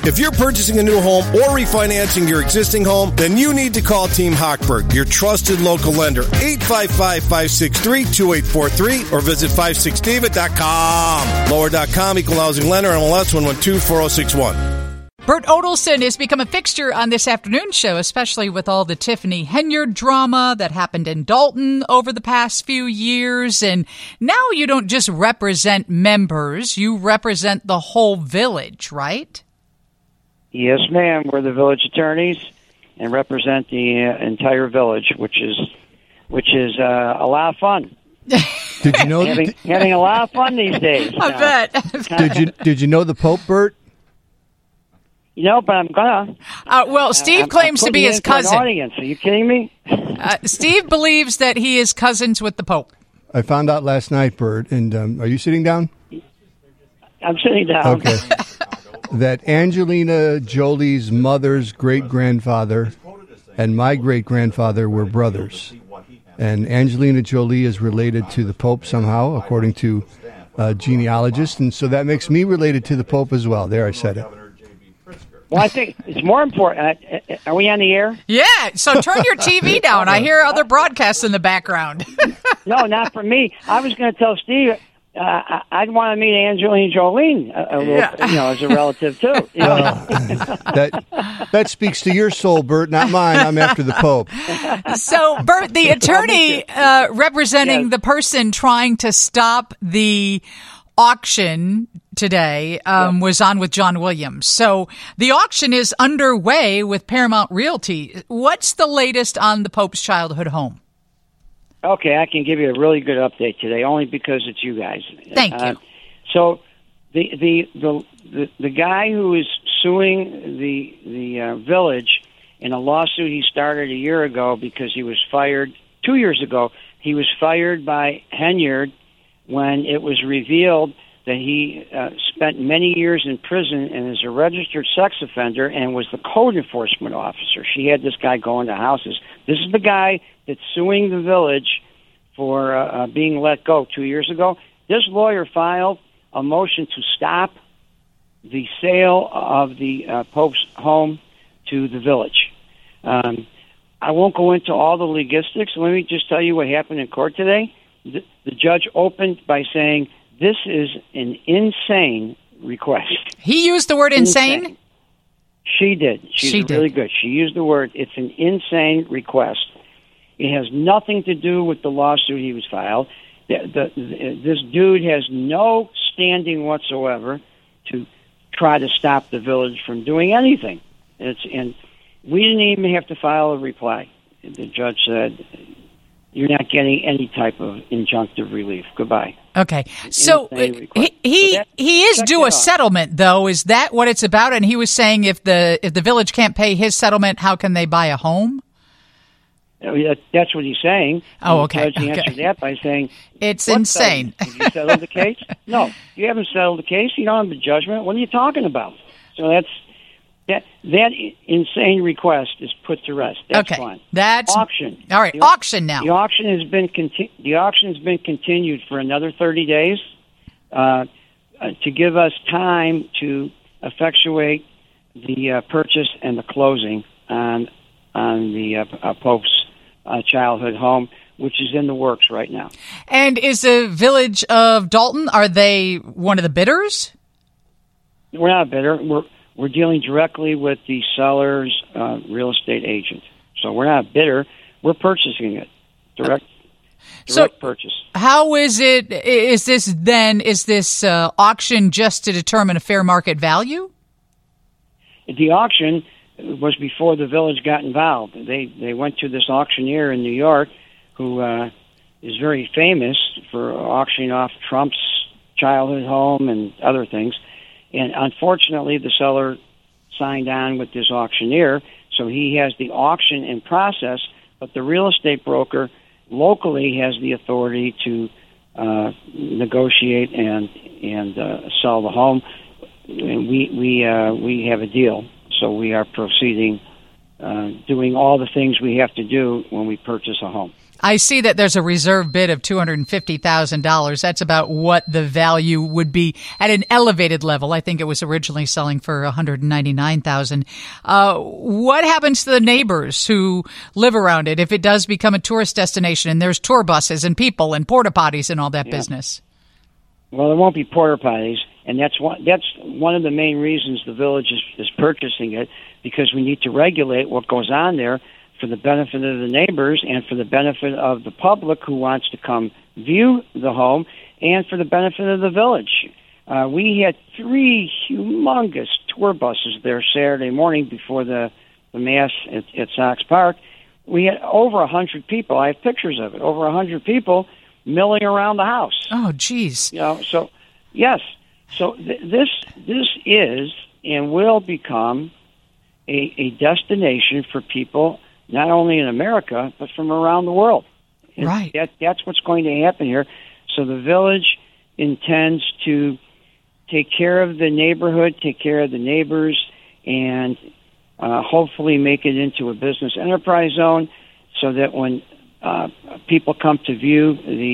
If you're purchasing a new home or refinancing your existing home, then you need to call Team Hochberg, your trusted local lender. 855-563-2843 or visit 56david.com. Lower.com, equal housing lender, MLS 1124061. Bert Odelson has become a fixture on this afternoon show, especially with all the Tiffany Henyard drama that happened in Dalton over the past few years. And now you don't just represent members, you represent the whole village, right? Yes, ma'am. We're the village attorneys and represent the entire village, which is a lot of fun. Did you know having a lot of fun these days? I bet. Did you know the Pope, Bert? But I'm gonna. Well, Steve claims to be his cousin. Audience. Are you kidding me? Steve believes that he is cousins with the Pope. I found out last night, Bert, and are you sitting down? I'm sitting down. Okay. That Angelina Jolie's mother's great-grandfather and my great-grandfather were brothers. And Angelina Jolie is related to the Pope somehow, according to genealogists. And so that makes me related to the Pope as well. There, I said it. Well, I think it's more important. Are we on the air? Yeah, so turn your TV down. I hear other broadcasts in the background. No, not for me. I was going to tell Steve I'd want to meet Angelina Jolie a little, as a relative, too. That speaks to your soul, Bert, not mine. I'm after the Pope. So, Bert, the attorney representing the person trying to stop the auction today was on with John Williams. So the auction is underway with Paramount Realty. What's the latest on the Pope's childhood home? Okay, I can give you a really good update today, only because it's you guys. Thank you. So the guy who is suing the village in a lawsuit he started a year ago because he was fired 2 years ago. He was fired by Henyard when it was revealed that he spent many years in prison and is a registered sex offender and was the code enforcement officer. She had this guy going to houses. This is the guy that's suing the village for being let go 2 years ago. This lawyer filed a motion to stop the sale of the Pope's home to the village. I won't go into all the logistics. Let me just tell you what happened in court today. The judge opened by saying, this is an insane request. He used the word insane? She did. She's really good. She used the word, it's an insane request. It has nothing to do with the lawsuit he was filed. This dude has no standing whatsoever to try to stop the village from doing anything. And we didn't even have to file a reply. The judge said, you're not getting any type of injunctive relief. Goodbye. Okay. So he is due a settlement, though. Is that what it's about? And he was saying if the village can't pay his settlement, how can they buy a home? That's what he's saying. Oh, okay. The judge answered that by saying, it's insane. Have you settled the case? No, you haven't settled the case. You don't have the judgment. What are you talking about? So that insane request is put to rest. That's fine. That's auction. All right, auction now. The auction has been continued for another 30 days to give us time to effectuate the purchase and the closing on the Pope's childhood home, which is in the works right now. And is the village of Dalton, are they one of the bidders? We're not a bidder. We're dealing directly with the seller's real estate agent. So we're not a bidder. We're purchasing it. Direct purchase. How is it? Is this auction just to determine a fair market value? The auction was before the village got involved. They went to this auctioneer in New York who is very famous for auctioning off Trump's childhood home and other things. And unfortunately, the seller signed on with this auctioneer, so he has the auction in process, but the real estate broker locally has the authority to negotiate and sell the home. And we have a deal, so we are proceeding, doing all the things we have to do when we purchase a home. I see that there's a reserve bid of $250,000. That's about what the value would be at an elevated level. I think it was originally selling for $199,000. What happens to the neighbors who live around it if it does become a tourist destination and there's tour buses and people and porta potties and all that business? Well, there won't be porta potties, and that's one of the main reasons the village is purchasing it, because we need to regulate what goes on there for the benefit of the neighbors and for the benefit of the public who wants to come view the home and for the benefit of the village. We had 3 humongous tour buses there Saturday morning before the Mass at Sox Park. We had over 100 people. I have pictures of it. Over 100 people milling around the house. Oh, geez. So, yes. So this is and will become a destination for people not only in America, but from around the world. And right. That's what's going to happen here. So the village intends to take care of the neighborhood, take care of the neighbors, and hopefully make it into a business enterprise zone so that when people come to view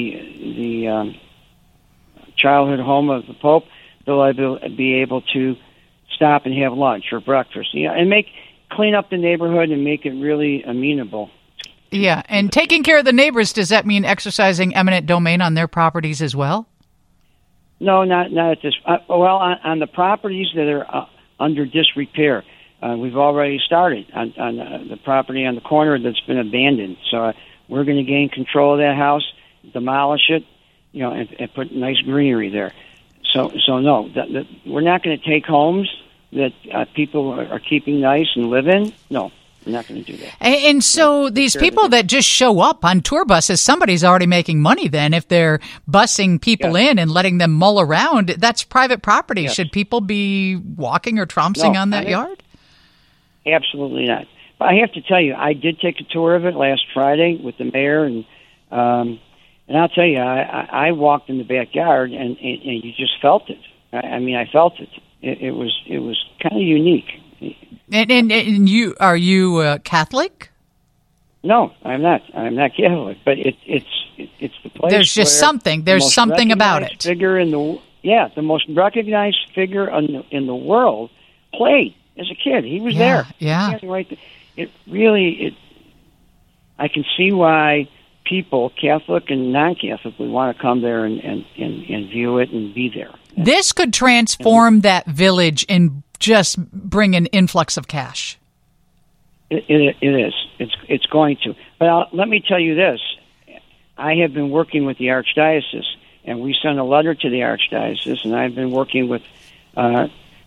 the childhood home of the Pope, they'll be able to stop and have lunch or breakfast, and clean up the neighborhood and make it really amenable. Yeah, and taking care of the neighbors, does that mean exercising eminent domain on their properties as well? No, not at this. Well, on the properties that are under disrepair, we've already started on the property on the corner that's been abandoned. So we're going to gain control of that house, demolish it, and put nice greenery there. So no, we're not going to take homes that people are keeping nice and live in. No, we're not going to do that. And so these people that just show up on tour buses, somebody's already making money then if they're busing people in and letting them mull around. That's private property. Yes. Should people be walking or trouncing on that yard? Absolutely not. But I have to tell you, I did take a tour of it last Friday with the mayor, and I'll tell you, I walked in the backyard, and you just felt it. I felt it. It was kind of unique. And are you Catholic? No, I'm not. I'm not Catholic, but it's the place. There's just something. There's something about it. The most recognized figure in the world played as a kid. He was there. Yeah. Right there. I can see why people, Catholic and non-Catholic, would want to come there and view it and be there. This could transform that village and just bring an influx of cash. It is. It's going to. But let me tell you this. I have been working with the Archdiocese, and we sent a letter to the Archdiocese, and I've been working with a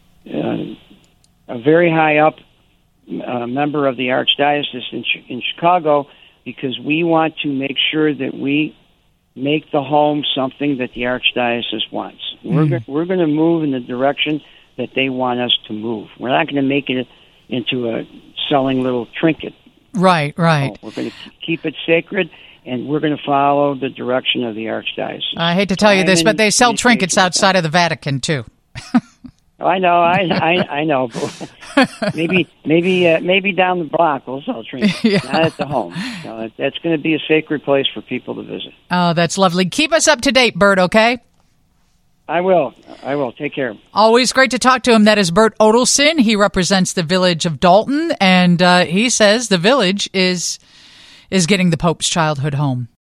very high up member of the Archdiocese in Chicago, because we want to make sure that we make the home something that the Archdiocese wants. We're going to move in the direction that they want us to move. We're not going to make it into a selling little trinket. Right. No, we're going to keep it sacred, and we're going to follow the direction of the Archdiocese. I hate to tell you this, but they sell trinkets outside of the Vatican, too. I know, I know. Maybe down the block we'll sell trinkets, not at the home. No, that's going to be a sacred place for people to visit. Oh, that's lovely. Keep us up to date, Bert, okay? I will. Take care. Always great to talk to him. That is Bert Odelson. He represents the village of Dalton, and he says the village is getting the Pope's childhood home.